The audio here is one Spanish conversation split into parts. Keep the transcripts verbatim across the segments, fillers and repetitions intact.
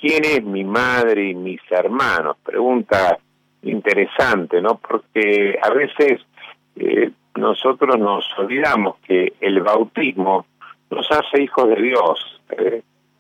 ¿quién es mi madre y mis hermanos? Pregunta interesante, ¿no? Porque a veces eh, nosotros nos olvidamos que el bautismo nos hace hijos de Dios, ¿eh?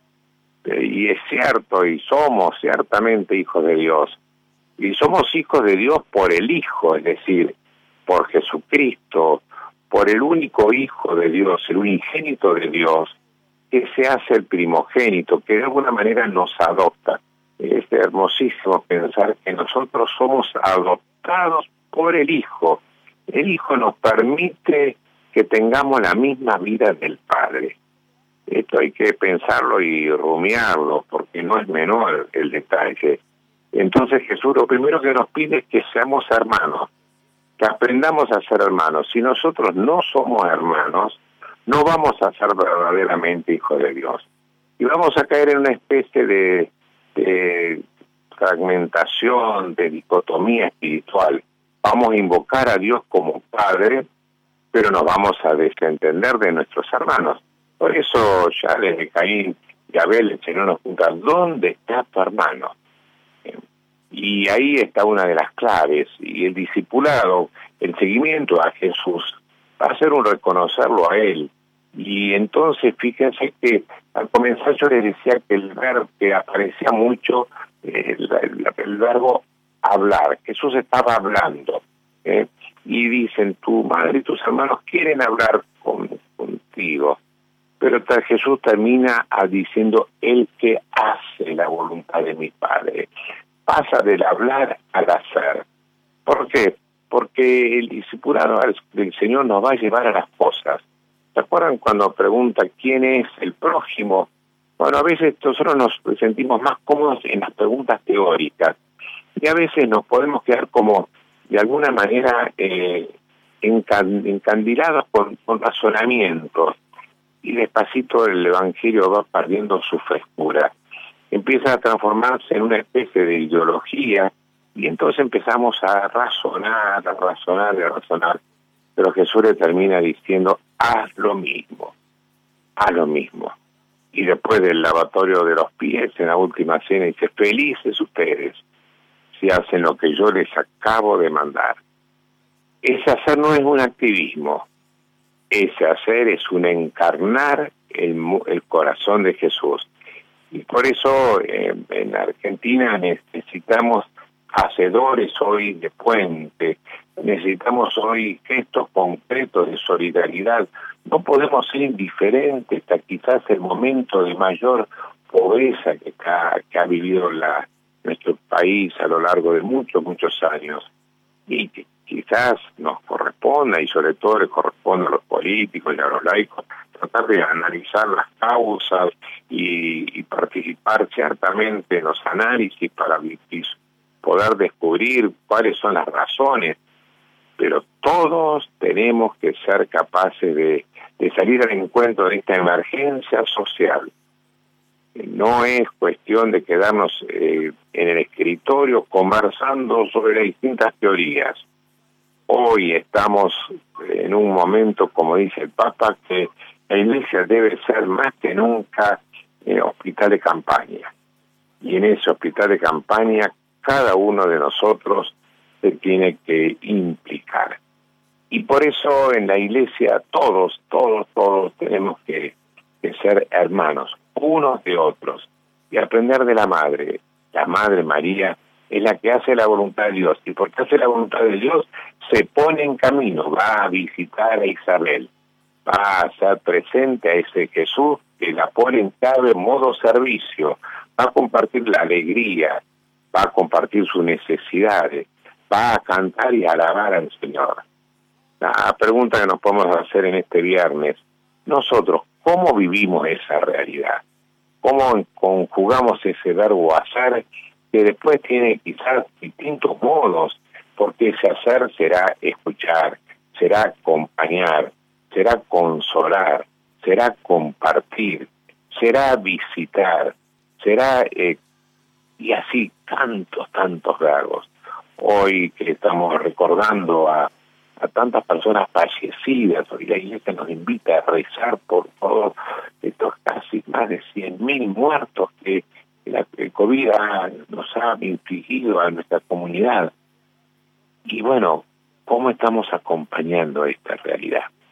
Y es cierto, y somos ciertamente hijos de Dios, y somos hijos de Dios por el Hijo, es decir, por Jesucristo, por el único Hijo de Dios, el unigénito de Dios, que se hace el primogénito, que de alguna manera nos adopta. Es hermosísimo pensar que nosotros somos adoptados por el Hijo. El Hijo nos permite que tengamos la misma vida del Padre. Esto hay que pensarlo y rumiarlo, porque no es menor el detalle. Entonces Jesús lo primero que nos pide es que seamos hermanos, que aprendamos a ser hermanos. Si nosotros no somos hermanos, no vamos a ser verdaderamente hijos de Dios. Y vamos a caer en una especie de, de fragmentación, de dicotomía espiritual. Vamos a invocar a Dios como Padre, pero nos vamos a desentender de nuestros hermanos. Por eso ya desde Caín y Abel el Señor nos pregunta, ¿dónde está tu hermano? Y ahí está una de las claves. Y el discipulado, el seguimiento a Jesús, va a ser un reconocerlo a Él. Y entonces fíjense que al comenzar yo les decía que el verbo que aparecía mucho, eh, el, el, el verbo hablar. Jesús estaba hablando. Eh, y dicen, tu madre y tus hermanos quieren hablar con, contigo. Pero Jesús termina a diciendo, el que hace la voluntad de mi Padre. Pasa del hablar al hacer. ¿Por qué? Porque el discipulado del Señor nos va a llevar a las cosas. ¿Se acuerdan cuando pregunta quién es el prójimo? Bueno, a veces nosotros nos sentimos más cómodos en las preguntas teóricas. Y a veces nos podemos quedar como, de alguna manera, eh, encandilados con, con razonamientos. Y despacito el Evangelio va perdiendo su frescura. Empieza a transformarse en una especie de ideología y entonces empezamos a razonar, a razonar, a razonar. Pero Jesús le termina diciendo, haz lo mismo, haz lo mismo. Y después del lavatorio de los pies, en la última cena, dice, felices ustedes si hacen lo que yo les acabo de mandar. Ese hacer no es un activismo. Ese hacer es un encarnar el, el corazón de Jesús. Y por eso eh, en Argentina necesitamos hacedores hoy de puente, necesitamos hoy gestos concretos de solidaridad. No podemos ser indiferentes a quizás el momento de mayor pobreza que ha, que ha vivido la, nuestro país a lo largo de muchos, muchos años. Y que quizás nos corresponda, y sobre todo le corresponde a los políticos y a los laicos, tratar de analizar las causas y, y participar ciertamente en los análisis para poder descubrir cuáles son las razones. Pero todos tenemos que ser capaces de, de salir al encuentro de esta emergencia social. No es cuestión de quedarnos eh, en el escritorio conversando sobre las distintas teorías. Hoy estamos en un momento, como dice el Papa, que la Iglesia debe ser más que nunca eh, hospital de campaña. Y en ese hospital de campaña, cada uno de nosotros se tiene que implicar. Y por eso en la Iglesia todos, todos, todos tenemos que, que ser hermanos, unos de otros, y aprender de la Madre. La Madre María es la que hace la voluntad de Dios, y porque hace la voluntad de Dios, se pone en camino, va a visitar a Isabel, va a estar presente a ese Jesús que la pone en cada modo servicio, va a compartir la alegría, va a compartir sus necesidades, va a cantar y alabar al Señor. La pregunta que nos podemos hacer en este viernes, nosotros, ¿cómo vivimos esa realidad? ¿Cómo conjugamos ese verbo hacer, que después tiene quizás distintos modos, porque ese hacer será escuchar, será acompañar, será consolar, será compartir, será visitar, será, eh, y así tantos, tantos verbos. Hoy que estamos recordando a, a tantas personas fallecidas, hoy la Iglesia nos invita a rezar por todos estos casi más de cien mil muertos que, que COVID ha, nos ha infligido a nuestra comunidad. Y bueno, ¿cómo estamos acompañando esta realidad?